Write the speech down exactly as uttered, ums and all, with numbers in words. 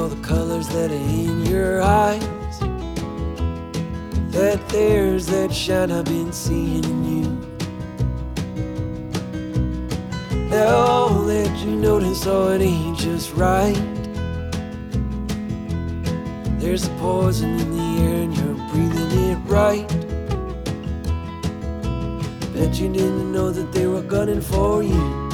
know the colors that are in your eyes, that there's that shine I've been seeing in you. Now that you notice, oh, it ain't just right. There's a poison in the air and you're breathing it right. Bet you didn't know that they were gunning for you.